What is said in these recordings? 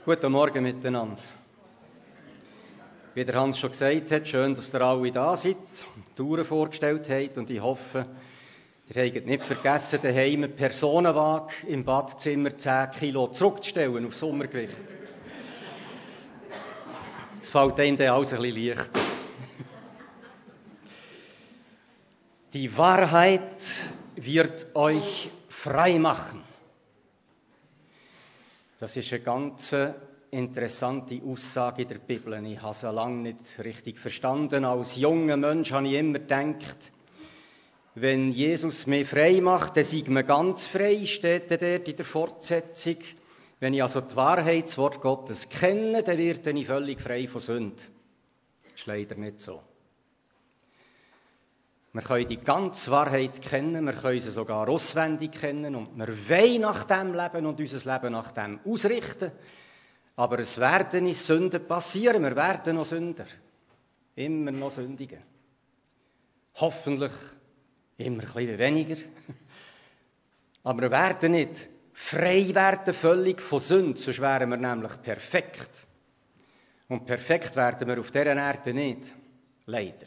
Guten Morgen miteinander. Wie der Hans schon gesagt hat, schön, dass ihr alle da seid, die Touren vorgestellt habt und ich hoffe, ihr habt nicht vergessen, daheim einen Personenwagen im Badezimmer 10 Kilo zurückzustellen auf Sommergewicht. Es fällt einem dann alles ein bisschen leichter. Die Wahrheit wird euch frei machen. Das ist eine ganz interessante Aussage in der Bibel. Ich habe sie lange nicht richtig verstanden. Als junger Mensch habe ich immer gedacht, wenn Jesus mich frei macht, dann sei mir ganz frei, steht dort in der Fortsetzung. Wenn ich also die Wahrheit, das Wort Gottes kenne, dann werde ich völlig frei von Sünde. Das ist leider nicht so. Wir können die ganze Wahrheit kennen, wir können sie sogar auswendig kennen und wir wollen nach dem leben und unser Leben nach dem ausrichten. Aber es werden uns Sünden passieren, wir werden noch Sünder. Immer noch sündigen. Hoffentlich immer ein bisschen weniger. Aber wir werden nicht frei werden völlig von Sünden, sonst wären wir nämlich perfekt. Und perfekt werden wir auf dieser Erde nicht. Leider.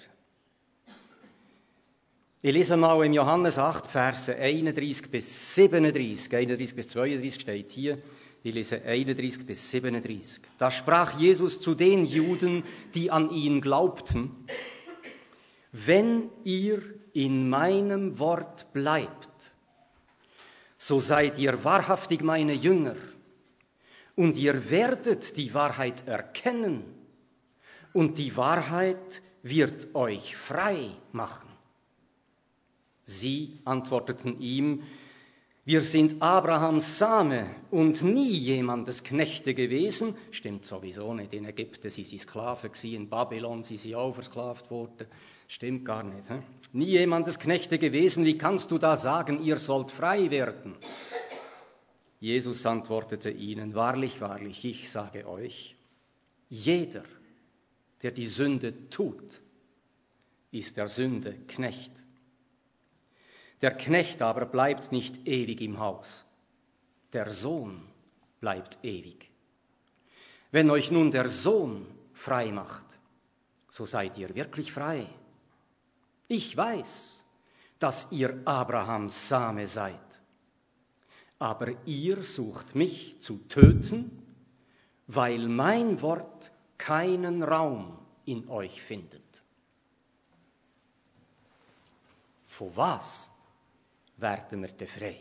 Ich lese mal im Johannes 8, Verse 31 bis 37. 31 bis 32 steht hier. Ich lese 31 bis 37. Da sprach Jesus zu den Juden, die an ihn glaubten: Wenn ihr in meinem Wort bleibt, so seid ihr wahrhaftig meine Jünger, und ihr werdet die Wahrheit erkennen, und die Wahrheit wird euch frei machen. Sie antworteten ihm: Wir sind Abrahams Same und nie jemandes Knechte gewesen. Stimmt sowieso nicht. In Ägypten waren sie Sklaven, in Babylon sind sie auch versklavt worden. Stimmt gar nicht. Nie jemandes Knechte gewesen. Wie kannst du da sagen, ihr sollt frei werden? Jesus antwortete ihnen: Wahrlich, wahrlich, ich sage euch, jeder, der die Sünde tut, ist der Sünde Knecht. Der Knecht aber bleibt nicht ewig im Haus. Der Sohn bleibt ewig. Wenn euch nun der Sohn frei macht, so seid ihr wirklich frei. Ich weiß, dass ihr Abrahams Same seid. Aber ihr sucht mich zu töten, weil mein Wort keinen Raum in euch findet. Von was werden wir denn frei?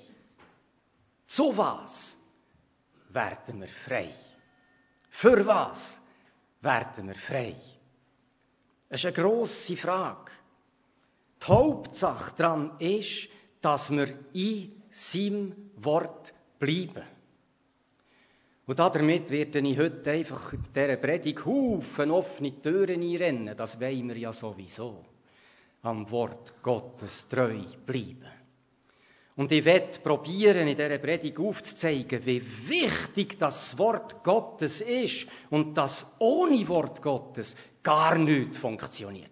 Zu was werden wir frei? Für was werden wir frei? Das ist eine grosse Frage. Die Hauptsache daran ist, dass wir in seinem Wort bleiben. Und damit werde ich heute einfach in dieser Predigt Haufen offene Türen einrennen. Das wollen wir ja sowieso. Am Wort Gottes treu bleiben. Und ich werde probieren, in dieser Predigt aufzuzeigen, wie wichtig das Wort Gottes ist und dass ohne Wort Gottes gar nichts funktioniert.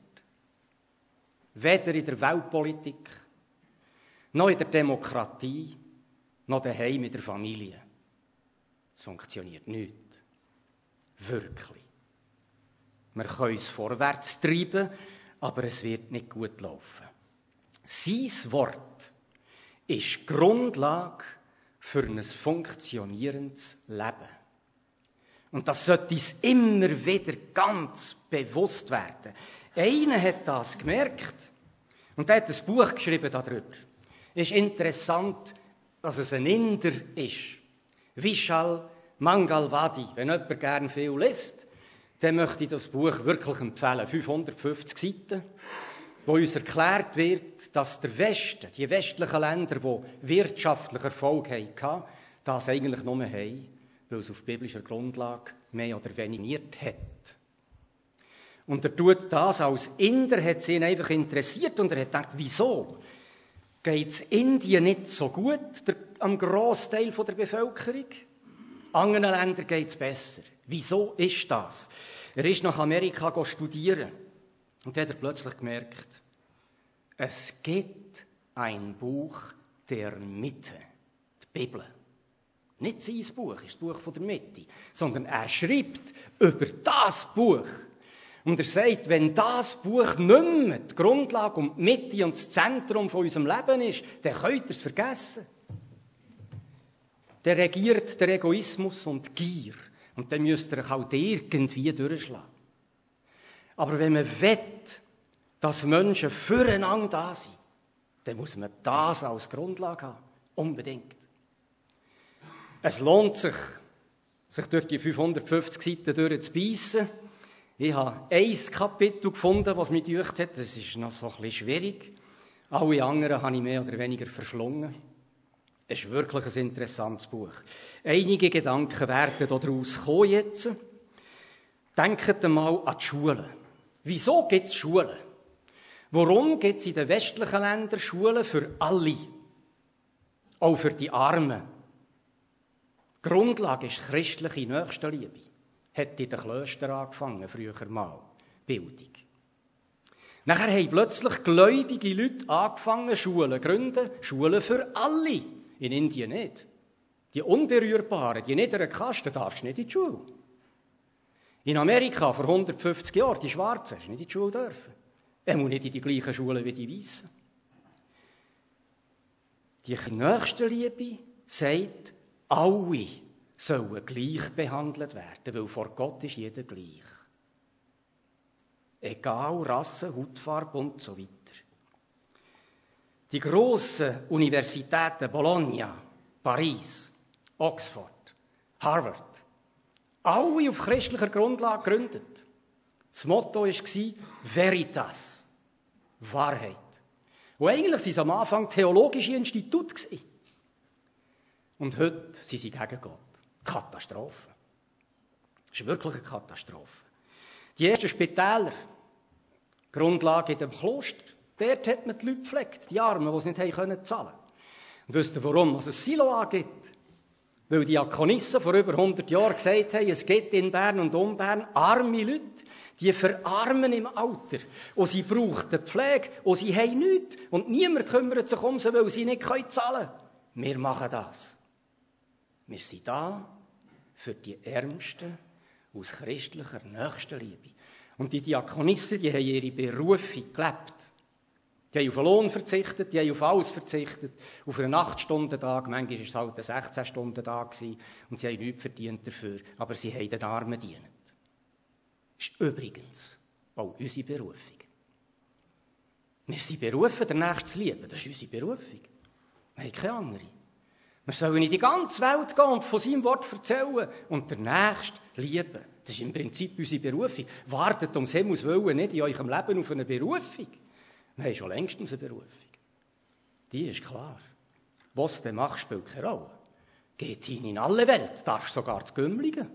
Weder in der Weltpolitik, noch in der Demokratie, noch daheim in der Familie. Es funktioniert nicht. Wirklich. Wir können es vorwärts treiben, aber es wird nicht gut laufen. Sein Wort ist die Grundlage für ein funktionierendes Leben. Und das sollte uns immer wieder ganz bewusst werden. Einer hat das gemerkt und er hat ein Buch geschrieben darüber. Es ist interessant, dass es ein Inder ist. Vishal Mangalwadi. Wenn jemand gerne viel liest, dann möchte ich das Buch wirklich empfehlen. 550 Seiten. Wo uns erklärt wird, dass der Westen, die westlichen Länder, die wirtschaftlich Erfolg hatten, das eigentlich nur haben, weil es auf biblischer Grundlage mehr oder weniger hat. Und er tut das als Inder, hat es ihn einfach interessiert und er hat gedacht, wieso geht es Indien nicht so gut, am Grossteil der Bevölkerung? Anderen Ländern geht es besser. Wieso ist das? Er ist nach Amerika studieren. Und dann hat er plötzlich gemerkt, es gibt ein Buch der Mitte, die Bibel. Nicht sein Buch ist das Buch von der Mitte, sondern er schreibt über das Buch. Und er sagt, wenn das Buch nicht mehr die Grundlage und die Mitte und das Zentrum von unserem Leben ist, dann könnt ihr es vergessen. Dann regiert der Egoismus und die Gier. Und dann müsst ihr euch halt irgendwie durchschlagen. Aber wenn man will, dass Menschen füreinander da sind, dann muss man das als Grundlage haben. Unbedingt. Es lohnt sich durch die 550 Seiten durchzubeissen. Ich habe ein Kapitel gefunden, was mich gedacht hat. Das ist noch so ein bisschen schwierig. Alle anderen habe ich mehr oder weniger verschlungen. Es ist wirklich ein interessantes Buch. Einige Gedanken werden daraus kommen jetzt. Denkt einmal an die Schulen. Wieso gibt es Schulen? Warum gibt es in den westlichen Ländern Schulen für alle? Auch für die Armen. Die Grundlage ist christliche Nächstenliebe. Hat in den Klöstern angefangen, früher mal. Bildung. Nachher haben plötzlich gläubige Leute angefangen, Schulen zu gründen. Schulen für alle. In Indien nicht. Die Unberührbaren, die niederen Kasten, darfst du nicht in die Schule. In Amerika vor 150 Jahren, die Schwarzen, hast du nicht in die Schule dürfen. Er muss nicht in die gleichen Schulen wie die Weißen. Die Nächstenliebe sagt, alle sollen gleich behandelt werden, weil vor Gott ist jeder gleich. Egal Rasse, Hautfarbe und so weiter. Die grossen Universitäten Bologna, Paris, Oxford, Harvard, alle auf christlicher Grundlage gegründet. Das Motto war Veritas, Wahrheit. Und eigentlich waren es am Anfang theologische Institute. Und heute sind sie gegen Gott. Katastrophe. Das ist wirklich eine Katastrophe. Die ersten Spitäler, Grundlage in dem Kloster, dort hat man die Leute gepflegt, die Armen, die es nicht zahlen konnten. Und wisst ihr warum? Was es Siloa gibt? Weil die Diakonissen vor über 100 Jahren gesagt haben, es gibt in Bern und um Bern arme Leute, die verarmen im Alter. Und sie brauchen Pflege und sie haben nichts. Und niemand kümmert sich um sie, weil sie nicht zahlen können. Wir machen das. Wir sind da für die Ärmsten aus christlicher Nächstenliebe. Und die Diakonissen, die haben ihre Berufung gelebt. Die haben auf den Lohn verzichtet, die haben auf alles verzichtet. Auf einen 8-Stunden-Tag, manchmal war es halt ein 16-Stunden-Tag und sie haben nichts verdient dafür. Aber sie haben den Armen gedient. Das ist übrigens auch unsere Berufung. Wir sind berufen, den Nächsten zu lieben. Das ist unsere Berufung. Wir haben keine andere. Wir sollen in die ganze Welt gehen und von seinem Wort erzählen und den Nächsten lieben. Das ist im Prinzip unsere Berufung. Wartet ums Himmels Willen nicht in eurem Leben auf eine Berufung. Wir haben schon längstens eine Berufung. Die ist klar. Was du machst, spielt keine Rolle. Geht hin in alle Welt, darfst sogar zu Gümligen.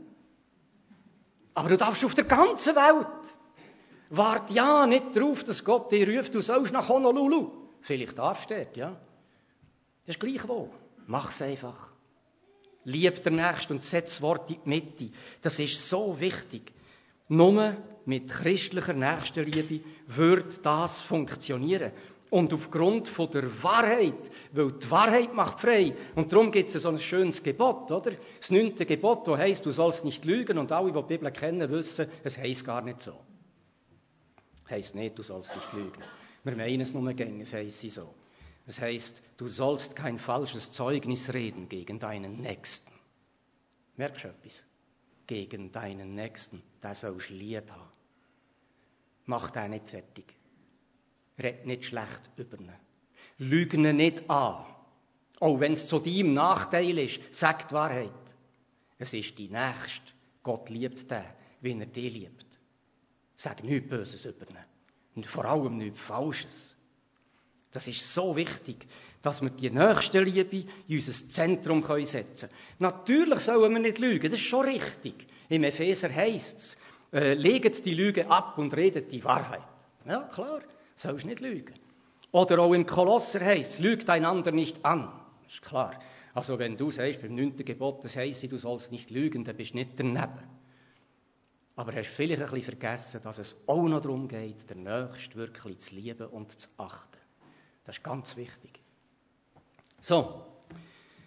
Aber du darfst auf der ganzen Welt. Wart ja nicht darauf, dass Gott dich ruft, du sollst nach Honolulu. Vielleicht darfst du dort, ja. Das ist gleich wo. Mach's einfach. Lieb den Nächsten und setz das Wort in die Mitte. Das ist so wichtig. Nur mit christlicher Nächstenliebe wird das funktionieren. Und aufgrund von der Wahrheit, weil die Wahrheit macht frei. Und darum gibt es so ein schönes Gebot, oder? Das 9. Gebot, das heisst, du sollst nicht lügen. Und alle, die die Bibel kennen, wissen, es heisst gar nicht so. Heisst nicht, du sollst nicht lügen. Wir meinen es nur gängig, es heisst so. Es heisst, du sollst kein falsches Zeugnis reden gegen deinen Nächsten. Merkst du etwas? Gegen deinen Nächsten, den sollst du lieb haben. Mach den nicht fertig. Red nicht schlecht über ihn. Lüge ihn nicht an. Auch wenn es zu deinem Nachteil ist, sag die Wahrheit. Es ist die Nächste. Gott liebt den, wie er dich liebt. Sag nichts Böses über ihn. Und vor allem nichts Falsches. Das ist so wichtig, dass wir die Nächstenliebe in unser Zentrum setzen können. Natürlich sollen wir nicht lügen, das ist schon richtig. Im Epheser heisst es, legt die Lüge ab und redet die Wahrheit. Ja, klar, sollst nicht lügen. Oder auch im Kolosser heisst es, lügt einander nicht an. Das ist klar. Also wenn du sagst, beim 9. Gebot, das heisst, du sollst nicht lügen, dann bist du nicht daneben. Aber hast vielleicht ein bisschen vergessen, dass es auch noch darum geht, den Nächsten wirklich zu lieben und zu achten. Das ist ganz wichtig. So,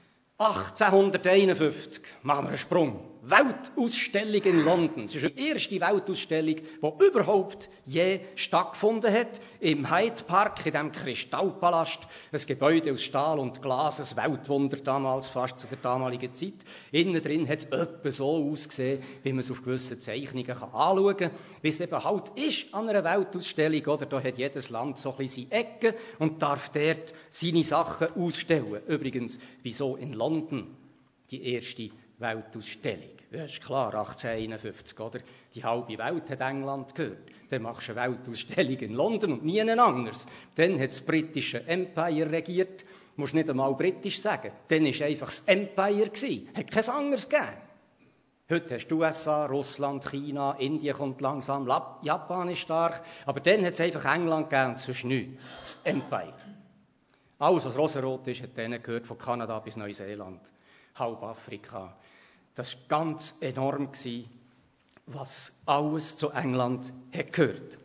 1851 machen wir einen Sprung. Weltausstellung in London. Es ist die erste Weltausstellung, die überhaupt je stattgefunden hat. Im Hyde Park, in diesem Kristallpalast. Ein Gebäude aus Stahl und Glas, ein Weltwunder damals, fast zu der damaligen Zeit. Innen drin hat es etwa so ausgesehen, wie man es auf gewissen Zeichnungen anschauen kann. Wie es eben halt ist an einer Weltausstellung. Oder? Da hat jedes Land so ein bisschen seine Ecken und darf dort seine Sachen ausstellen. Übrigens, wieso in London die erste Weltausstellung? Ja, ist klar, 1851, oder? Die halbe Welt hat England gehört. Dann machst du eine Weltausstellung in London und nie anders. Dann hat das britische Empire regiert. Du musst nicht einmal britisch sagen. Dann war einfach das Empire. Hat kein anderes gegeben. Heute hast du USA, Russland, China, Indien kommt langsam, Japan ist stark. Aber dann hat es einfach England gegeben und sonst nichts. Das Empire. Alles, was rosarot ist, hat denen gehört, von Kanada bis Neuseeland, halb Afrika. Das war ganz enorm, was alles zu England hat gehört.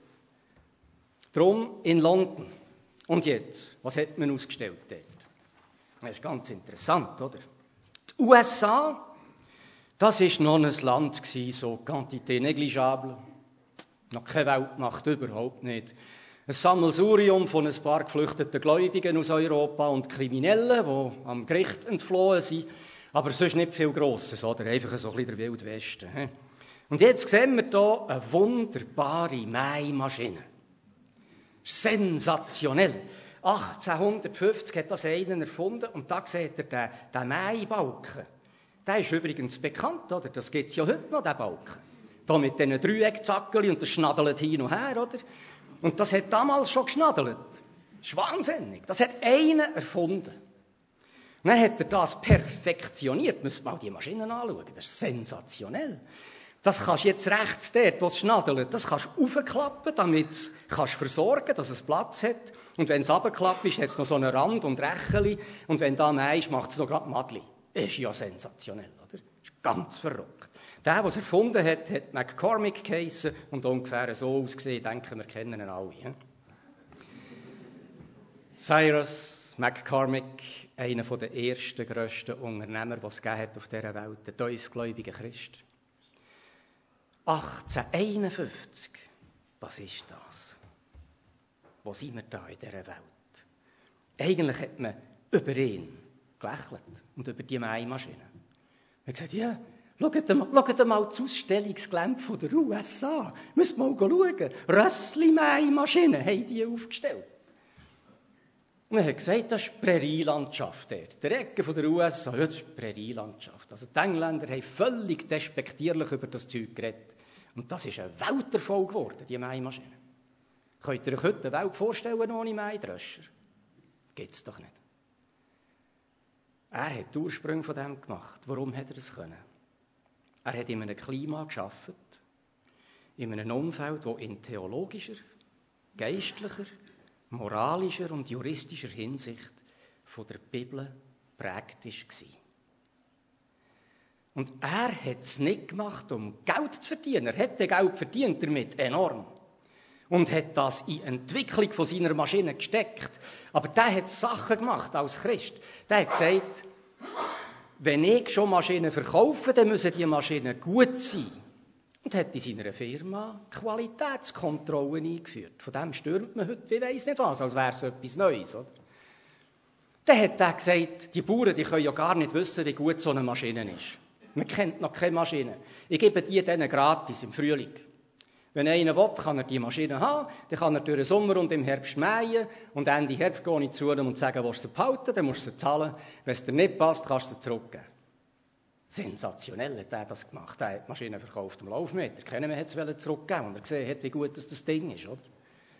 Darum in London. Und jetzt, was hat man ausgestellt dort? Das ist ganz interessant, oder? Die USA, das war noch ein Land, so quantité négligeable. Noch keine Weltmacht, überhaupt nicht. Ein Sammelsurium von ein paar geflüchteten Gläubigen aus Europa und Kriminellen, die am Gericht entflohen sind. Aber sonst nicht viel Grosses, oder? Einfach so ein bisschen der Wilde Westen. He? Und jetzt sehen wir hier eine wunderbare Mähmaschine. Sensationell. 1850 hat das einer erfunden und da seht ihr den Mähbalken. Der ist übrigens bekannt, oder? Das gibt es ja heute noch, den Balken. Da mit diesen Dreieckzackeln und das schnaddelt hin und her, oder? Und das hat damals schon geschnaddelt. Das ist wahnsinnig. Das hat einer erfunden. Und dann hat er das perfektioniert. Müsst mal die Maschinen anschauen. Das ist sensationell. Das kannst du jetzt rechts dort, wo es schnaddelt, das kannst du aufklappen, damit du versorgen, dass es Platz hat. Und wenn es runterklappt ist, hat es noch so einen Rand und Rächeli. Und wenn da mehr ist, macht es noch gerade Madli. Das ist ja sensationell, oder? Das ist ganz verrückt. Der es erfunden hat, hat McCormick geheissen und ungefähr so ausgesehen. Ich denke, wir kennen ihn alle. He? Cyrus McCormick, einer der ersten, grössten Unternehmer, die es gegeben hat auf dieser Welt, der tiefgläubige Christ. 1851, was ist das? Wo sind wir da in dieser Welt? Eigentlich hat man über ihn gelächelt und über die Mähmaschine. Man hat gesagt, ja, schaut mal das Ausstellungsgelände der USA. Müsst mal schauen. Rössli-Mähmaschinen haben die aufgestellt. Und man hat gesagt, das ist Prärielandschaft dort. Der Ecke der USA, ja, das ist Prärielandschaft. Also die Engländer haben völlig despektierlich über das Zeug geredet. Und das ist ein Welterfolg geworden, die Mähmaschine. Könnt ihr euch heute eine Welt vorstellen ohne Mähdröscher? Gibt es doch nicht. Er hat die Ursprünge von dem gemacht. Warum hat er das können? Er hat in einem Klima gearbeitet, in einem Umfeld, das in theologischer, geistlicher, moralischer und juristischer Hinsicht von der Bibel prägt war. Und er hat es nicht gemacht, um Geld zu verdienen. Er hätte Geld verdient damit, enorm. Und hat das in die Entwicklung von seiner Maschine gesteckt. Aber der hat Sachen gemacht als Christ. Der hat gesagt, wenn ich schon Maschinen verkaufe, dann müssen die Maschinen gut sein. Und hat in seiner Firma Qualitätskontrollen eingeführt. Von dem stürmt man heute, ich weiss nicht was, als wäre es etwas Neues. Oder? Dann hat er gesagt, die Bauern die können ja gar nicht wissen, wie gut so eine Maschine ist. Man kennt noch keine Maschine. Ich gebe die denen gratis im Frühling. Wenn einer will, kann er die Maschine haben, dann kann er durch den Sommer und im Herbst mähen und Ende Herbst gehe ich zu ihm und sage, willst du sie behalten, dann musst du sie zahlen. Wenn es dir nicht passt, kannst du sie zurückgeben. Sensationell hat er das gemacht. Er hat die Maschine verkauft am Laufmeter. Keiner mehr hat es zurückgeben, und er gesehen hat, wie gut das Ding ist. Oder?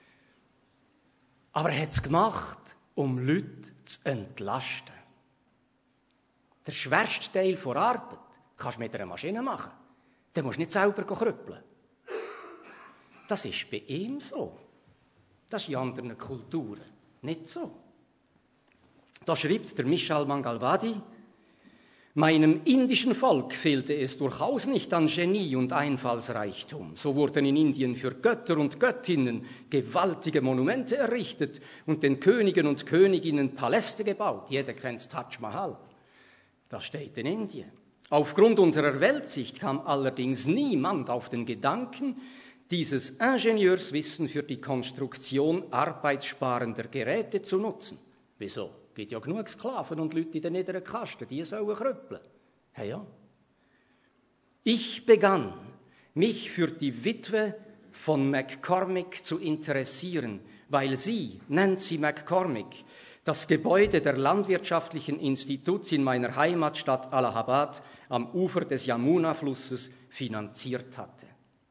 Aber er hat es gemacht, um Leute zu entlasten. Der schwerste Teil der Arbeit kannst du mit einer Maschine machen. Dann musst du nicht selber krüppeln. Das ist bei ihm so. Das ist in anderen Kulturen nicht so. Da schreibt der Michal Mangalwadi, meinem indischen Volk fehlte es durchaus nicht an Genie und Einfallsreichtum. So wurden in Indien für Götter und Göttinnen gewaltige Monumente errichtet und den Königen und Königinnen Paläste gebaut. Jeder kennt Taj Mahal. Das steht in Indien. Aufgrund unserer Weltsicht kam allerdings niemand auf den Gedanken, dieses Ingenieurswissen für die Konstruktion arbeitssparender Geräte zu nutzen. Wieso? Es gibt ja genug Sklaven und Leute in den niederen Kasten, die sollen krüppeln. Hey, ja. Ich begann, mich für die Witwe von McCormick zu interessieren, weil sie, Nancy McCormick, das Gebäude der Landwirtschaftlichen Instituts in meiner Heimatstadt Allahabad am Ufer des Yamuna-Flusses finanziert hatte.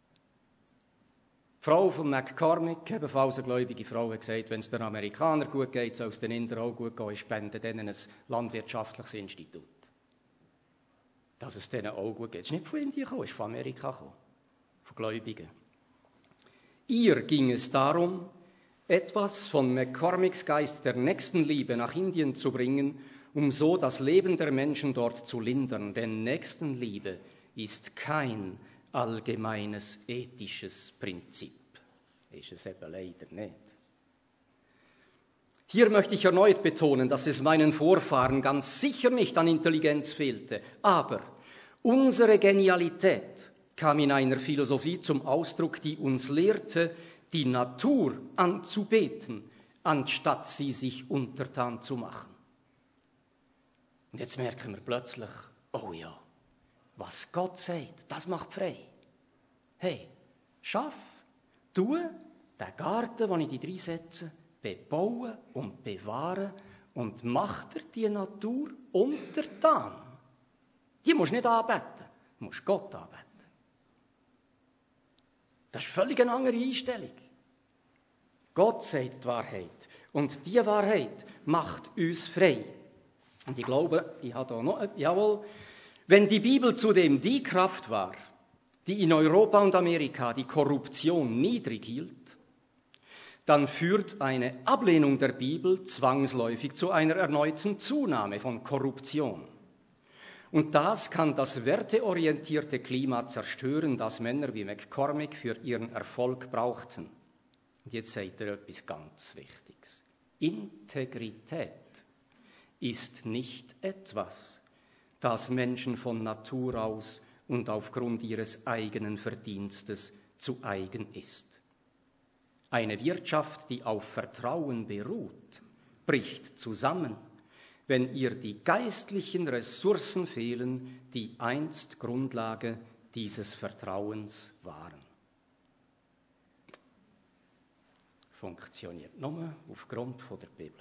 Die Frau von McCormick, ebenfalls eine gläubige Frau, hat gesagt, wenn es den Amerikanern gut geht, soll es den Indern auch gut gehen, ich spende denen ein landwirtschaftliches Institut. Dass es denen auch gut geht. Es ist nicht von Indien gekommen, es ist von Amerika gekommen, von Gläubigen. Ihr ging es darum, etwas von McCormicks Geist der Nächstenliebe nach Indien zu bringen, um so das Leben der Menschen dort zu lindern. Denn Nächstenliebe ist kein allgemeines ethisches Prinzip. Ist es eben leider nicht. Hier möchte ich erneut betonen, dass es meinen Vorfahren ganz sicher nicht an Intelligenz fehlte, aber unsere Genialität kam in einer Philosophie zum Ausdruck, die uns lehrte, die Natur anzubeten, anstatt sie sich untertan zu machen. Und jetzt merken wir plötzlich, oh ja, was Gott sagt, das macht frei. Hey, schaff, tu den Garten, den ich dich reinsetze, bebauen und bewahren und mach dir die Natur untertan. Die musst du nicht anbeten, du musst Gott anbeten. Das ist völlig eine andere Einstellung. Gott sagt die Wahrheit und diese Wahrheit macht uns frei. Und ich glaube, ich habe da noch, jawohl, wenn die Bibel zudem die Kraft war, die in Europa und Amerika die Korruption niedrig hielt, dann führt eine Ablehnung der Bibel zwangsläufig zu einer erneuten Zunahme von Korruption. Und das kann das werteorientierte Klima zerstören, das Männer wie McCormick für ihren Erfolg brauchten. Und jetzt sagt er etwas ganz Wichtiges. Integrität ist nicht etwas, das Menschen von Natur aus und aufgrund ihres eigenen Verdienstes zu eigen ist. Eine Wirtschaft, die auf Vertrauen beruht, bricht zusammen, wenn ihr die geistlichen Ressourcen fehlen, die einst Grundlage dieses Vertrauens waren. Funktioniert nur aufgrund der Bibel.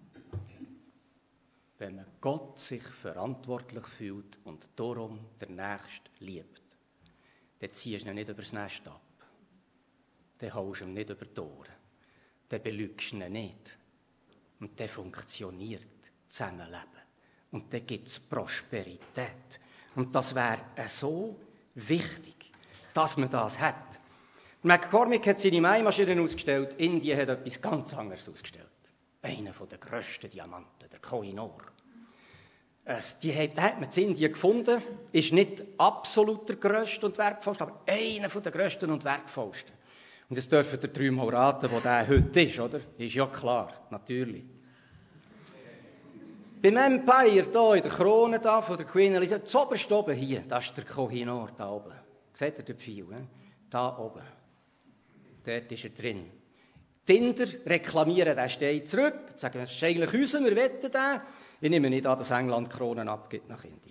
Wenn man Gott sich verantwortlich fühlt und darum der Nächste liebt, dann ziehst du ihn nicht über das Nest ab. Dann haust du ihm nicht über die Ohren. Dann belügst du ihn nicht. Und dann funktioniert Zusammenleben. Und dann gibt es Prosperität. Und das wäre so wichtig, dass man das hat. McCormick hat seine Maimaschinen ausgestellt, Indien hat etwas ganz anderes ausgestellt. Einer der grössten Diamanten, der Koh-i-Noor. Den hat man in Indien gefunden, ist nicht absolut der grösste und wertvollste, aber einer der grössten und wertvollsten. Und jetzt dürfen ihr 3 Mal raten, wo der heute ist, oder? Ist ja klar, natürlich. Beim Empire, hier in der Krone da, von der Queen Elizabeth, zuoberst oben hier, das ist der Koh-i-Noor, da oben. Seht ihr den Pfeil? Da oben. Dort ist er drin. Die Inder reklamieren den Stein zurück, sagen, das ist eigentlich unser, wir wetten den. Ich nehme nicht an, dass England Kronen abgibt nach Indien.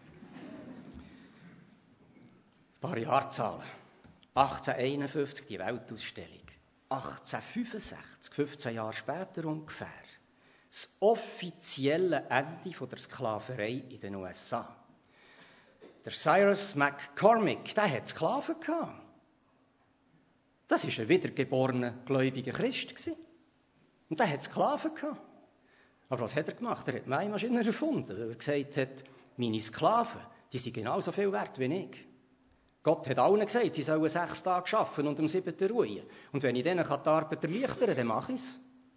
Ein paar Jahrzahlen. 1851 die Weltausstellung. 1865, 15 Jahre später ungefähr, das offizielle Ende der Sklaverei in den USA. Der Cyrus McCormick, der hatte Sklaven gehabt. Das war ein wiedergeborener, gläubiger Christ. Und der hatte Sklaven gehabt. Aber was hat er gemacht? Er hat Maimaschinen erfunden, weil er gesagt hat, meine Sklaven, die sind genauso viel wert wie ich. Gott hat allen gesagt, sie sollen 6 Tage arbeiten und am 7. ruhen. Und wenn ich denen die Arbeit erleichtern kann, dann mache ich es.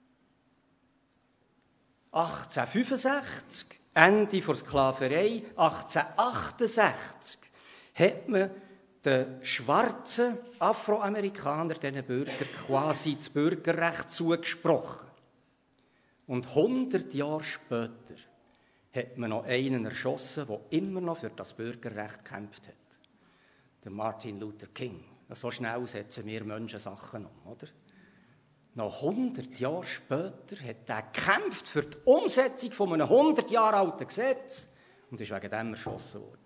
1865, Ende der Sklaverei, 1868 hat man den schwarzen Afroamerikanern, diesen Bürgern, quasi das Bürgerrecht zugesprochen. Und 100 Jahre später hat man noch einen erschossen, der immer noch für das Bürgerrecht gekämpft hat. Der Martin Luther King. So schnell setzen wir Menschen Sachen um, oder? Noch 100 Jahre später hat er gekämpft für die Umsetzung von einem 100 Jahre alten Gesetz und ist wegen dem erschossen worden.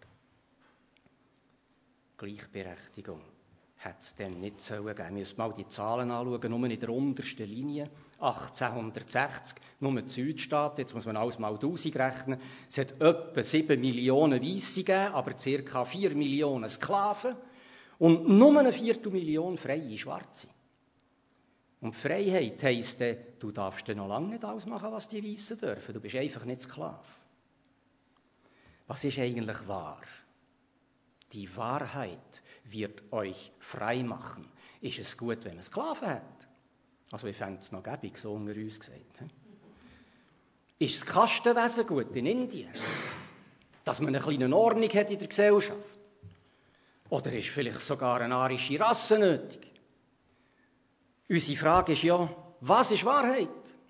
Gleichberechtigung hat es dem nicht geben sollen. Wir müssen mal die Zahlen anschauen, nur in der untersten Linie. 1860, nur die Südstaaten, jetzt muss man alles mal 1000 rechnen. Es hat etwa 7 Millionen Weisse gegeben, aber ca. 4 Millionen Sklaven und nur eine Viertelmillion freie Schwarze. Und Freiheit heisst, du darfst noch lange nicht alles machen, was die Weissen dürfen. Du bist einfach nicht Sklave. Was ist eigentlich wahr? Die Wahrheit wird euch frei machen. Ist es gut, wenn man Sklaven hat? Also ich fände es noch gäbig, so unter uns gesagt. Ist das Kastenwesen gut in Indien? Dass man eine kleine Ordnung hat in der Gesellschaft? Oder ist vielleicht sogar eine arische Rasse nötig? Unsere Frage ist ja, was ist Wahrheit?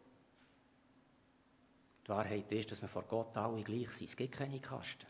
Die Wahrheit ist, dass wir vor Gott alle gleich sind. Es gibt keine Kasten.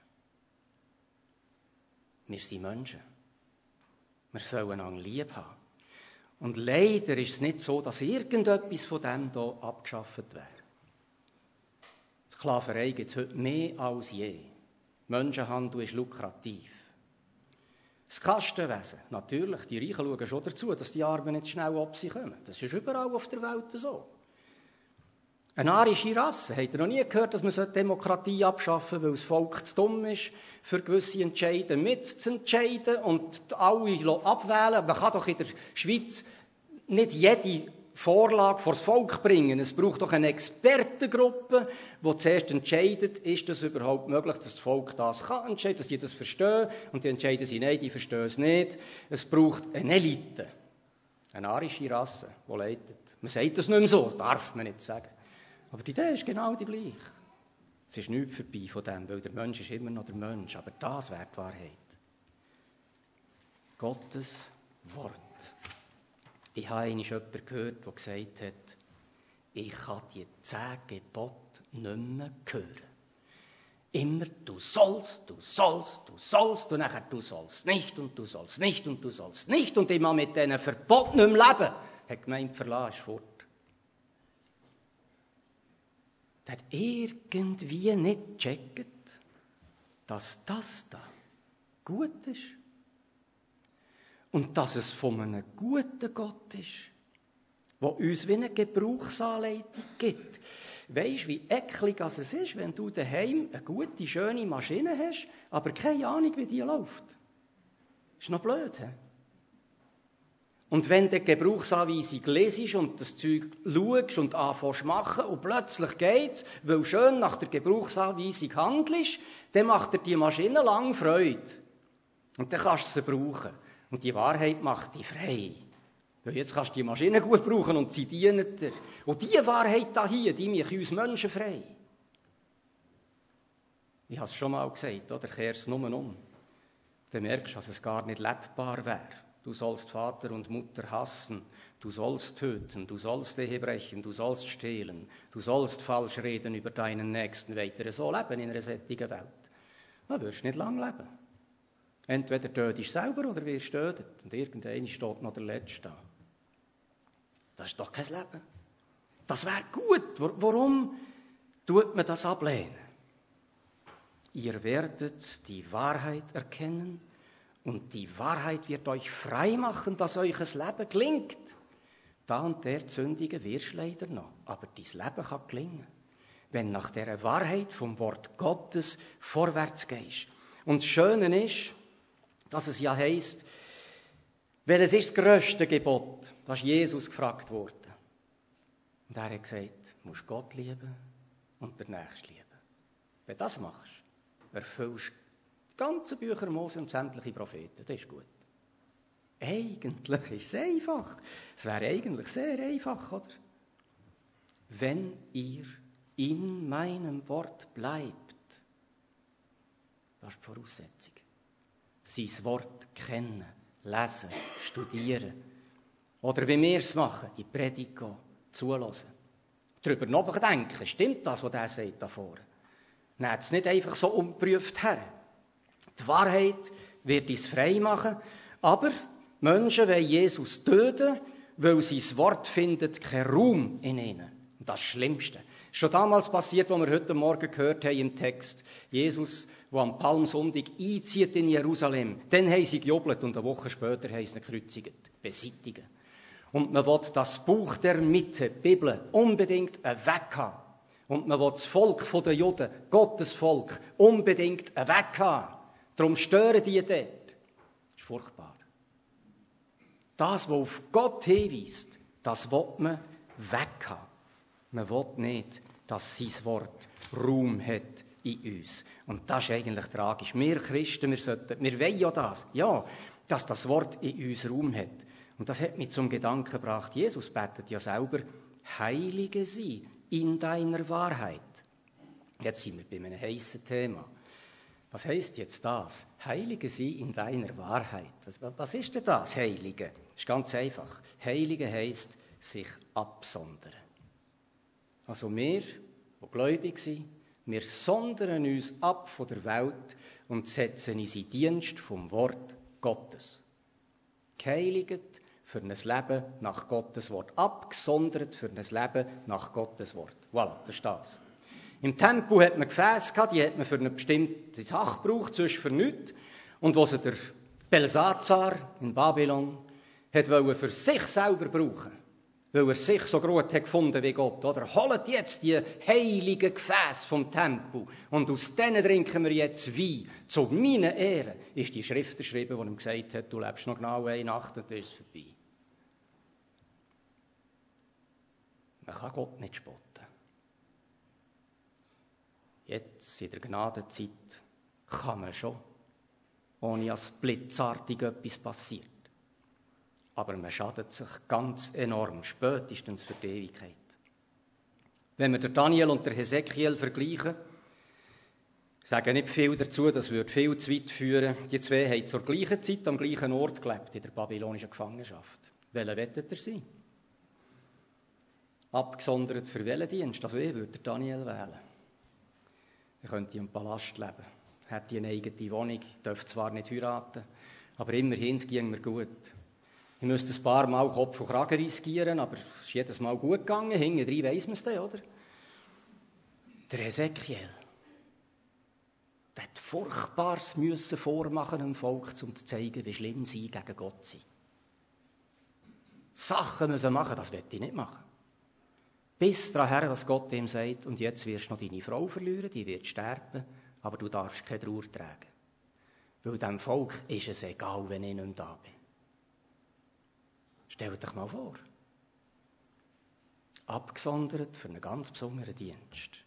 Wir sind Menschen. Wir sollen einander lieb haben. Und leider ist es nicht so, dass irgendetwas von dem hier abgeschafft wäre. Die Sklaverei gibt es heute mehr als je. Menschenhandel ist lukrativ. Das Kastenwesen, natürlich, die Reichen schauen schon dazu, dass die Armen nicht schnell ab sie kommen. Das ist überall auf der Welt so. Eine arische Rasse, habt ihr noch nie gehört, dass man Demokratie abschaffen sollte, weil das Volk zu dumm ist, für gewisse Entscheide mitzuentscheiden und alle abwählen? Man kann doch in der Schweiz nicht jede Vorlage vor das Volk bringen. Es braucht doch eine Expertengruppe, die zuerst entscheidet, ist das überhaupt möglich, dass das Volk das kann entscheiden, dass die das verstehen. Und die entscheiden sie, nein, die verstehen es nicht. Es braucht eine Elite, eine arische Rasse, die leitet. Man sagt das nicht mehr so, das darf man nicht sagen. Aber die Idee ist genau die gleiche. Es ist nichts vorbei von dem, weil der Mensch ist immer noch der Mensch. Aber das wäre die Wahrheit. Gottes Wort. Ich habe einmal jemanden gehört, der gesagt hat, ich kann die 10 Gebote nicht mehr hören. Immer du sollst, du sollst, du sollst und nachher du sollst nicht und du sollst nicht und du sollst nicht und ich muss mit diesen Verboten nicht mehr leben. Er hat gemeint, verlass ist fort. Der hat irgendwie nicht gecheckt, dass das da gut ist. Und dass es von einem guten Gott ist, der uns wie eine Gebrauchsanleitung gibt. Weisst du, wie eklig es ist, wenn du daheim eine gute, schöne Maschine hast, aber keine Ahnung, wie die läuft? Ist noch blöd, he? Und wenn du die Gebrauchsanweisung lesest und das Zeug schaust und anfängst zu machen und plötzlich geht's, weil du schön nach der Gebrauchsanweisung handelst, dann macht dir die Maschine lang Freude. Und dann kannst du sie brauchen. Und die Wahrheit macht dich frei. Weil jetzt kannst du die Maschine gut brauchen und sie dienen dir. Und diese Wahrheit hier, die macht uns Menschen frei. Ich habe es schon mal gesagt, oder? Kehr es nur um. Dann merkst du, dass es gar nicht lebbar wäre. Du sollst Vater und Mutter hassen, du sollst töten, du sollst Ehe brechen, du sollst stehlen, du sollst falsch reden über deinen Nächsten. Weiter so leben in einer solchen Welt. Dann wirst du nicht lang leben. Entweder tötest du selber oder wirst tötet. Und irgendwann steht noch der Letzte da. Das ist doch kein Leben. Das wäre gut. Warum tut man das ablehnen? Ihr werdet die Wahrheit erkennen und die Wahrheit wird euch frei machen, dass euch das Leben gelingt. Da und der sündigen wirst du leider noch, aber dein Leben kann gelingen, wenn nach der Wahrheit vom Wort Gottes vorwärts gehst. Und das Schöne ist, dass es ja heisst, welches ist das grösste Gebot? Da ist Jesus gefragt worden. Und er hat gesagt, du musst Gott lieben und den Nächsten lieben. Wenn du das machst, erfüllst du die ganzen Bücher Mose und sämtliche Propheten. Das ist gut. Eigentlich ist es einfach. Es wäre eigentlich sehr einfach, oder? Wenn ihr in meinem Wort bleibt, das ist die Voraussetzung. Sein Wort kennen, lesen, studieren. Oder wie wir es machen, in Predigt gehen, zuhören. Darüber nachdenken, stimmt das, was der sagt da vorne? Nehmt es nicht einfach so ungeprüft her. Die Wahrheit wird uns frei machen, aber Menschen wollen Jesus töten, weil sein Wort findet keinen Raum in ihnen. Und das Schlimmste. Schon damals passiert, was wir heute Morgen gehört haben im Text. Jesus, der am Palmsonntag einzieht in Jerusalem. Dann haben sie gejubelt und eine Woche später haben sie ihn gekreuzigt, beseitigt. Und man will das Buch der Mitte, die Bibel, unbedingt weghaben. Und man will das Volk der Juden, Gottes Volk, unbedingt weghaben. Darum stören die dort. Das ist furchtbar. Das, was auf Gott hinweist, das will man weghaben. Man will nicht, dass sein Wort Raum hat in uns. Und das ist eigentlich tragisch. Wir Christen, wir wollen ja das. Ja, dass das Wort in uns Raum hat. Und das hat mich zum Gedanken gebracht. Jesus betet ja selber, heilige sie in deiner Wahrheit. Jetzt sind wir bei einem heissen Thema. Was heisst jetzt das? Heilige sie in deiner Wahrheit. Was ist denn das, Heilige? Das ist ganz einfach. Heilige heisst, sich absondern. Also wir, die gläubig sind, wir sondern uns ab von der Welt und setzen uns in Dienst vom Wort Gottes. Geheiligt für ein Leben nach Gottes Wort. Abgesondert für ein Leben nach Gottes Wort. Voilà, das ist das. Im Tempel hat man Gefäße gehabt, die hat man für eine bestimmte Sache gebraucht, sonst für nichts. Und was der Belsazar in Babylon hat für sich selber brauchen, weil er sich so gut hat gefunden wie Gott. Oder holt jetzt die heiligen Gefäße vom Tempel und aus denen trinken wir jetzt Wein. Zu meiner Ehre ist die Schrift geschrieben, die ihm gesagt hat, du lebst noch genau eine Nacht und dann ist es vorbei. Man kann Gott nicht spotten. Jetzt, in der Gnadenzeit, kann man schon, ohne dass blitzartig etwas passiert. Aber man schadet sich ganz enorm, spätestens für die Ewigkeit. Wenn wir den Daniel und den Hesekiel vergleichen, sagen nicht viel dazu, das würde viel zu weit führen. Die zwei haben zur gleichen Zeit am gleichen Ort gelebt, in der babylonischen Gefangenschaft. Welchen wettet ihr sein? Abgesondert für welchen Dienst? Also ich würde Daniel wählen. Er könnte im Palast leben, hätte eine eigene Wohnung, dürfte zwar nicht heiraten, aber immerhin, es ging mir gut. Ich müsste ein paar Mal Kopf und Kragen riskieren, aber es ist jedes Mal gut gegangen. Hinten drin weiss man es dann, oder? Der Hesekiel, der hat Furchtbares müssen vormachen dem Volk, um zu zeigen, wie schlimm sie gegen Gott sind. Sachen müssen machen, das will ich nicht machen. Bis dahin, dass Gott ihm sagt, und jetzt wirst du noch deine Frau verlieren, die wird sterben, aber du darfst keine Trauer tragen. Weil dem Volk ist es egal, wenn ich nicht mehr da bin. Stell dir mal vor. Abgesondert für einen ganz besonderen Dienst.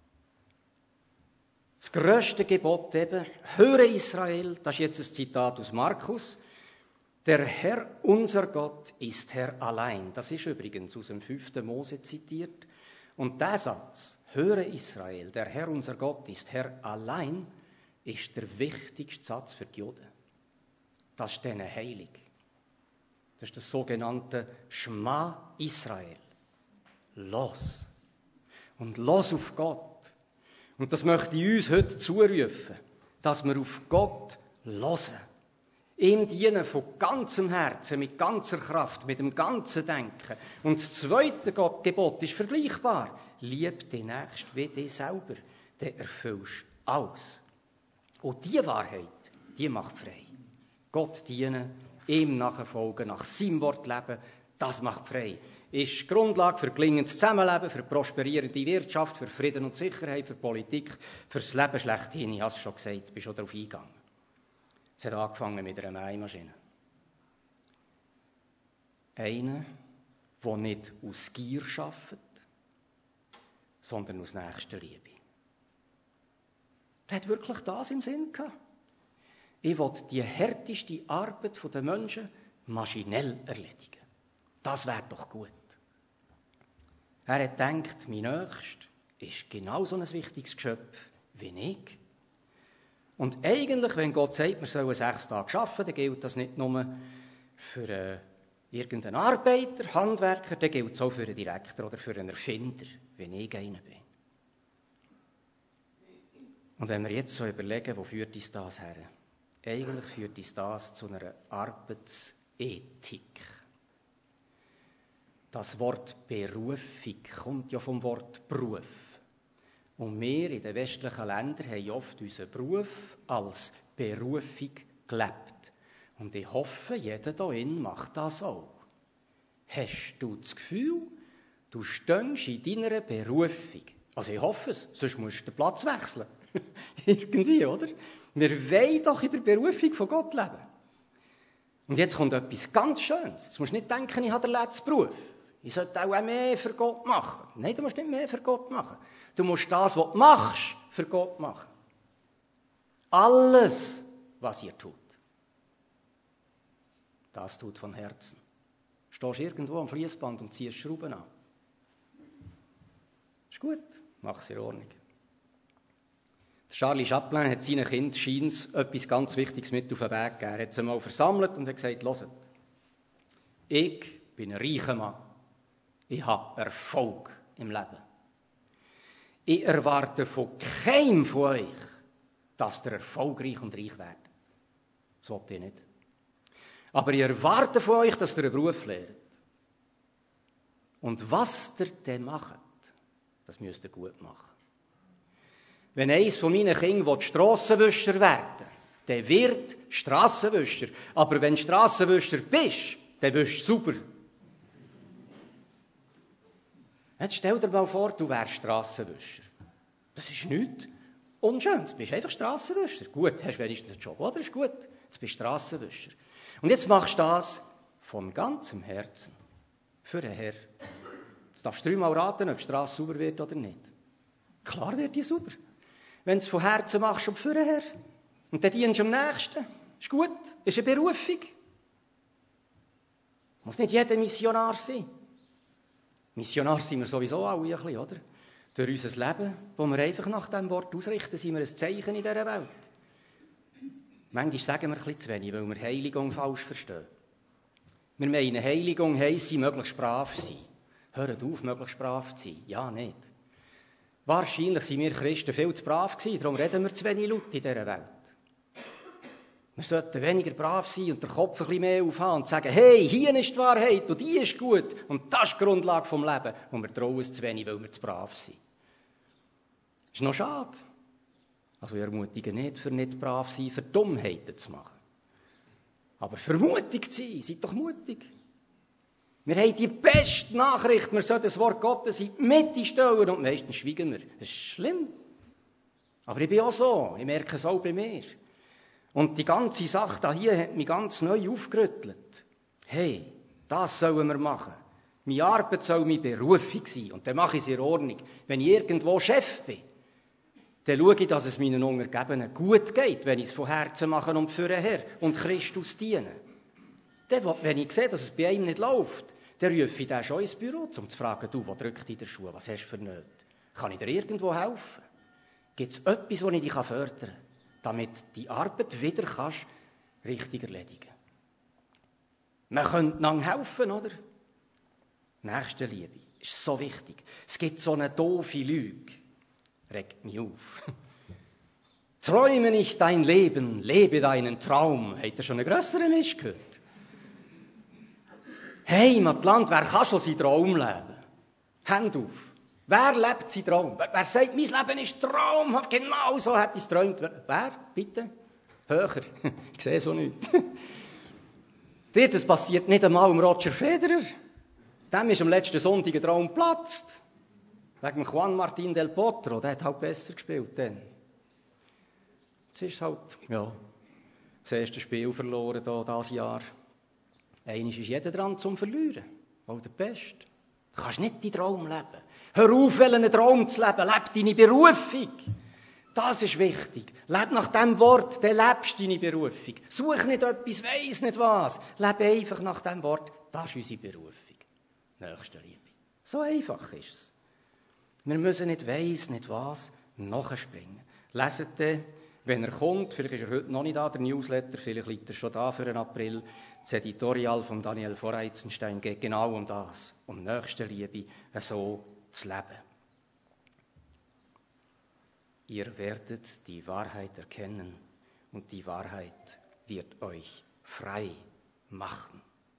Das grösste Gebot eben, höre Israel, das ist jetzt ein Zitat aus Markus, der Herr, unser Gott, ist Herr allein. Das ist übrigens aus dem 5. Mose zitiert. Und der Satz, höre Israel, der Herr, unser Gott, ist Herr allein, ist der wichtigste Satz für die Juden. Das ist denen heilig. Das ist das sogenannte Schma Israel. Los. Und los auf Gott. Und das möchte ich uns heute zurufen, dass wir auf Gott hören. Ihm dienen von ganzem Herzen, mit ganzer Kraft, mit dem ganzen Denken. Und das zweite Gebot ist vergleichbar. Lieb den Nächsten wie dich selber, dann erfüllst alles. Und diese Wahrheit, die macht frei. Gott dienen, ihm nachfolgen, nach seinem Wort leben, das macht frei. Ist die Grundlage für gelingendes Zusammenleben, für prosperierende Wirtschaft, für Frieden und Sicherheit, für Politik, für das Leben schlechthin. Ich habe es schon gesagt, bin schon darauf eingegangen. Es hat angefangen mit einer Mähmaschine. Einer, der nicht aus Gier arbeitet, sondern aus Nächstenliebe. Der hat wirklich das im Sinn gehabt. Ich will die härteste Arbeit der Menschen maschinell erledigen. Das wäre doch gut. Er hat gedacht, mein Nächster ist genauso ein wichtiges Geschöpf wie ich. Und eigentlich, wenn Gott sagt, wir sollen 6 Tage arbeiten, dann gilt das nicht nur für irgendeinen Arbeiter, Handwerker, dann gilt es auch für einen Direktor oder für einen Erfinder, wenn ich einer bin. Und wenn wir jetzt so überlegen, wo führt uns das her? Eigentlich führt uns das zu einer Arbeitsethik. Das Wort Berufung kommt ja vom Wort Beruf. Und wir in den westlichen Ländern haben oft unseren Beruf als Berufung gelebt. Und ich hoffe, jeder hier drin macht das auch. Hast du das Gefühl, du stehst in deiner Berufung? Also ich hoffe es, sonst musst du den Platz wechseln. Irgendwie, oder? Wir wollen doch in der Berufung von Gott leben. Und jetzt kommt etwas ganz Schönes. Jetzt musst du nicht denken, ich habe den letzten Beruf. Ich sollte auch mehr für Gott machen. Nein, du musst nicht mehr für Gott machen. Du musst das, was du machst, für Gott machen. Alles, was ihr tut, das tut von Herzen. Stehst irgendwo am Fließband und ziehst Schrauben an. Ist gut, mach es in Ordnung. Charlie Chaplin hat seinen Kindern scheint etwas ganz Wichtiges mit auf den Weg gegeben. Er hat sie mal versammelt und hat gesagt, hört, ich bin ein reicher Mann. Ich habe Erfolg im Leben. Ich erwarte von keinem von euch, dass ihr erfolgreich und reich werdet. Das wollte ich nicht. Aber ich erwarte von euch, dass ihr einen Beruf lernt. Und was ihr dann macht, das müsst ihr gut machen. Wenn eines von meinen Kindern Strassenwischer werden will, dann wird Strassenwischer. Aber wenn du Strassenwischer bist, dann bist du sauber. Jetzt stell dir mal vor, du wärst Strassenwischer. Das ist nichts Unschönes. Du bist einfach Strassenwischer. Gut, hast wenigstens einen Job, oder? Ist gut. Jetzt bist du Strassenwischer. Und jetzt machst du das von ganzem Herzen für den Herrn. Jetzt darfst du 3-mal raten, ob die Strasse sauber wird oder nicht. Klar wird die sauber. Wenn du es von Herzen machst und für den Herrn. Und dann dienst du am Nächsten. Ist gut. Ist eine Berufung. Muss nicht jeder Missionar sein. Missionar sind wir sowieso alle ein bisschen, oder? Durch unser Leben, wo wir einfach nach diesem Wort ausrichten, sind wir ein Zeichen in dieser Welt. Manchmal sagen wir ein bisschen zu wenig, weil wir Heiligung falsch verstehen. Wir meinen, Heiligung heisst, möglichst brav sein. Hört auf, möglichst brav zu sein. Ja, nicht. Wahrscheinlich sind wir Christen viel zu brav gewesen, darum reden wir zu wenig laut in dieser Welt. Wir sollten weniger brav sein und den Kopf ein bisschen mehr aufhaben und sagen, hey, hier ist die Wahrheit und die ist gut. Und das ist die Grundlage des Lebens. Und wir trauen es zu wenig, weil wir zu brav sind. Das ist noch schade. Also ich ermutige nicht, für nicht brav sein, für Dummheiten zu machen. Aber für mutig zu sein, seid doch mutig. Wir haben die beste Nachricht, wir sollten das Wort Gottes in die Mitte stellen und meistens schweigen wir. Das ist schlimm. Aber ich bin auch so, ich merke es auch bei mir. Und die ganze Sache da hier hat mich ganz neu aufgerüttelt. Hey, das sollen wir machen. Meine Arbeit soll meine Berufung sein. Und dann mache ich es in Ordnung. Wenn ich irgendwo Chef bin, dann schaue ich, dass es meinen Untergebenen gut geht, wenn ich es von Herzen mache und für den Herrn und Christus diene. Dann, wenn ich sehe, dass es bei einem nicht läuft, dann rufe ich den schon ins Büro, um zu fragen, du, wo drückt in der Schuhe, was hast du für Nöte? Kann ich dir irgendwo helfen? Gibt es etwas, wo ich dich fördern kann, damit die Arbeit wieder kannst richtig erledigen? Man könnte einander helfen, oder? Nächstenliebe ist so wichtig. Es gibt so eine doofe Lüge. Regt mich auf. Träume nicht dein Leben, lebe deinen Traum. Habt ihr schon einen grösseren Mist gehört? Hey, Matland, wer kann schon seinen Traum leben? Hand auf. Wer lebt seinen Traum? Wer sagt, mein Leben ist traumhaft, genau so hat es geträumt? Wer? Bitte? Höher. Ich sehe so nichts. Das passiert nicht einmal um Roger Federer. Dem ist am letzten Sonntag ein Traum geplatzt. Wegen Juan Martín del Potro, der hat halt besser gespielt dann. Es ist halt, ja, das erste Spiel verloren dieses Jahr. Einmal ist jeder dran zum Verlieren. Auch der Beste. Du kannst nicht deinen Traum leben. Hör auf, einen Traum zu leben. Leb deine Berufung. Das ist wichtig. Leb nach dem Wort, dann lebst du deine Berufung. Such nicht etwas, weiss nicht was. Lebe einfach nach dem Wort. Das ist unsere Berufung. Nächstenliebe. So einfach ist es. Wir müssen nicht weiss, nicht was, nachspringen. Leset den, wenn er kommt, vielleicht ist er heute noch nicht da, der Newsletter, vielleicht liegt er schon da für den April. Das Editorial von Daniel Vorheizenstein geht genau um das, um Nächstenliebe, so zu leben. Ihr werdet die Wahrheit erkennen und die Wahrheit wird euch frei machen.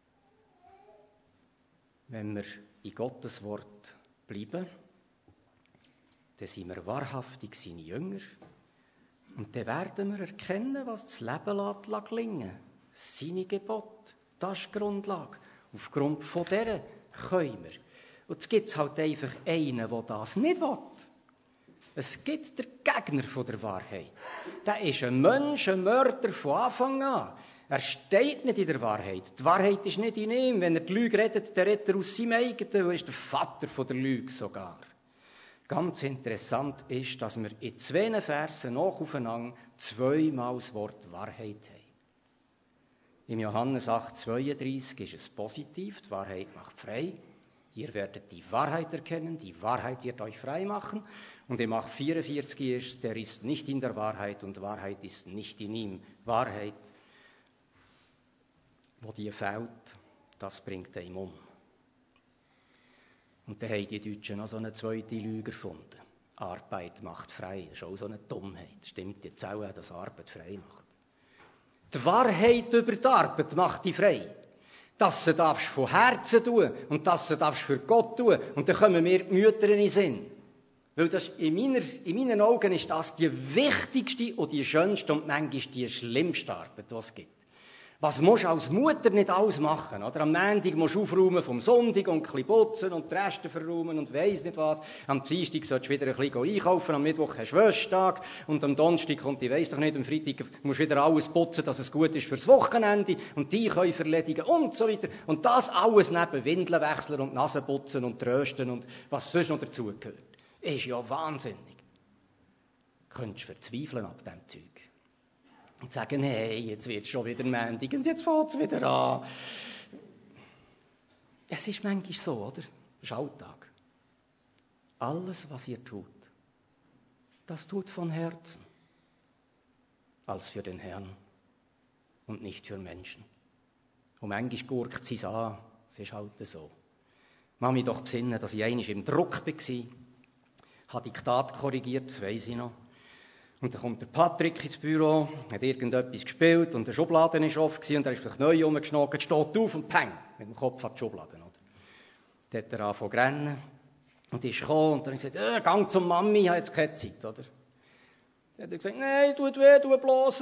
Wenn wir in Gottes Wort bleiben, dann sind wir wahrhaftig seine Jünger und dann werden wir erkennen, was das Leben gelingen lässt. Seine Gebote, das ist die Grundlage. Aufgrund von dieser können wir. Und jetzt gibt es halt einfach einen, der das nicht will. Es gibt den Gegner von der Wahrheit. Der ist ein Mensch, ein Mörder von Anfang an. Er steht nicht in der Wahrheit. Die Wahrheit ist nicht in ihm. Wenn er die Lüge redet, dann redet er aus seinem eigenen. Er ist der Vater von der Lüge sogar. Ganz interessant ist, dass wir in 2 Versen nacheinander 2-mal das Wort Wahrheit haben. Im Johannes 8,32 ist es positiv, die Wahrheit macht frei. Ihr werdet die Wahrheit erkennen, die Wahrheit wird euch frei machen. Und im 8,44 ist es, der ist nicht in der Wahrheit und Wahrheit ist nicht in ihm. Wahrheit, wo die fehlt, das bringt einen um. Und dann haben die Deutschen noch so eine zweite Lüge erfunden. Arbeit macht frei, das ist auch so eine Dummheit. Stimmt jetzt auch, dass Arbeit frei macht. Die Wahrheit über die Arbeit macht dich frei. Dass du darfst von Herzen tun und dass du darfst für Gott tun. Und dann kommen mir die Mütter in den Sinn. Weil das in meinen Augen ist das die wichtigste und die schönste und manchmal die schlimmste Arbeit, die es gibt. Was musst du als Mutter nicht alles machen? Oder? Am Montag musst du aufräumen vom Sonntag und ein bisschen putzen und die Reste verräumen und weiss nicht was. Am Dienstag sollst du wieder ein bisschen einkaufen, am Mittwoch hast du Wäschtag und am Donnerstag kommt, ich weiss doch nicht, am Freitag musst du wieder alles putzen, dass es gut ist fürs Wochenende und die können erledigen und so weiter. Und das alles neben Windeln wechseln und Nase putzen und trösten und was sonst noch dazugehört. Ist ja wahnsinnig. Du könntest verzweifeln ab diesem Zeug. Und sagen, hey, jetzt wird es schon wieder Montag und jetzt fängt es wieder an. Es ist manchmal so, oder? Das ist Alltag. Alles, was ihr tut, das tut von Herzen. Als für den Herrn und nicht für Menschen. Und manchmal gurkt sie es an. Es ist halt so. Ich kann mich doch besinnen, dass ich einmal im Druck war. Habe Diktat korrigiert, das weiss ich noch. Und dann kommt der Patrick ins Büro, hat irgendetwas gespielt und die Schublade war offen und er ist vielleicht neu rumgeschnockt, steht auf und peng, mit dem Kopf an die Schublade. Oder? Dann hat er angefangen zu rennen und ist gekommen und dann hat er gesagt, gang zum Mami, ich habe jetzt keine Zeit. Oder? Dann hat er gesagt, nein, tut weh, tu bloß.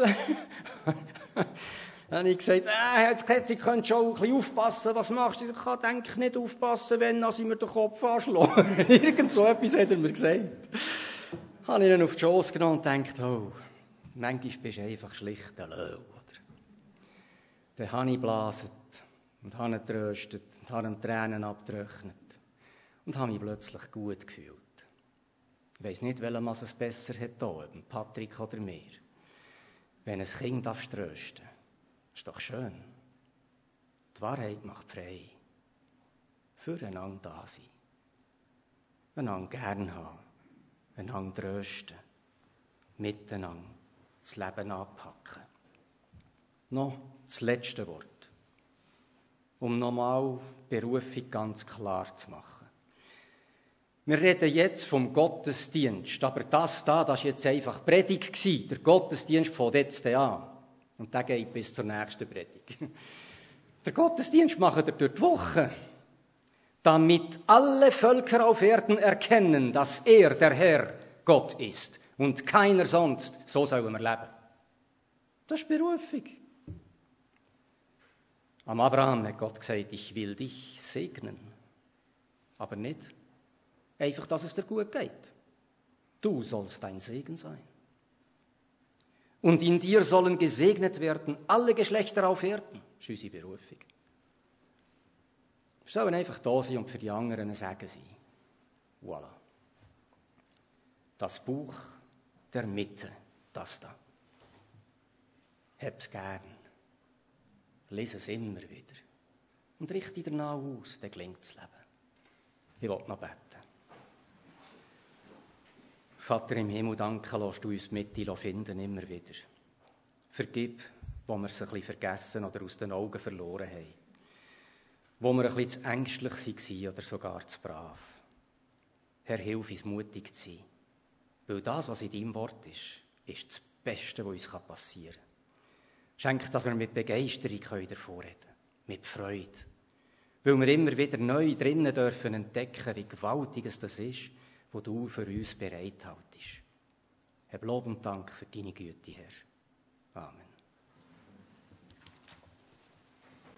Dann habe ich gesagt, jetzt keine Zeit, könntest du auch ein bisschen aufpassen, was machst du? Ich kann, denke ich, nicht aufpassen, wenn ich mir den Kopf anschlage. Irgend so etwas hat er mir gesagt. Habe ich ihn auf die Schoss genommen und gedacht, oh, manchmal bist du einfach schlicht ein Löw, oder? Dann habe ich geblasen und habe ihn getröstet und habe ihm Tränen abgetrocknet und habe mich plötzlich gut gefühlt. Ich weiss nicht, welchem es besser hat, ob Patrick oder mir. Wenn ein Kind trösten darfst, ist doch schön. Die Wahrheit macht frei. Füreinander da sein. Einander gern haben. Einander trösten, miteinander das Leben anpacken. Noch das letzte Wort, um nochmal die Berufung ganz klar zu machen. Wir reden jetzt vom Gottesdienst, aber das war jetzt einfach Predigt. Der Gottesdienst fängt jetzt an und der geht bis zur nächsten Predigt. Der Gottesdienst machen wir durch die Woche. Damit alle Völker auf Erden erkennen, dass er, der Herr, Gott ist und keiner sonst, so sollen wir leben. Das ist Berufung. Am Abraham hat Gott gesagt, ich will dich segnen. Aber nicht einfach, dass es dir gut geht. Du sollst ein Segen sein. Und in dir sollen gesegnet werden alle Geschlechter auf Erden. Das ist unsere Berufung. Wir sollen einfach da sein und für die anderen ein Segen sein. Voilà. Das Buch der Mitte, das da. Hab's gern. Lese es immer wieder. Und richte dich danach aus, dann gelingt das Leben. Ich will noch beten. Vater im Himmel, danke, lass du uns Mitte finden, immer wieder. Vergib, wo wir es ein bisschen vergessen oder aus den Augen verloren haben. Wo wir ein bisschen zu ängstlich waren oder sogar zu brav. Herr, hilf uns, mutig zu sein. Weil das, was in deinem Wort ist das Beste, was uns passieren kann. Schenk, dass wir mit Begeisterung davor reden können, mit Freude. Weil wir immer wieder neu drinnen dürfen entdecken, wie gewaltig es das ist, was du für uns bereithältst. Hab Lob und Dank für deine Güte, Herr. Amen.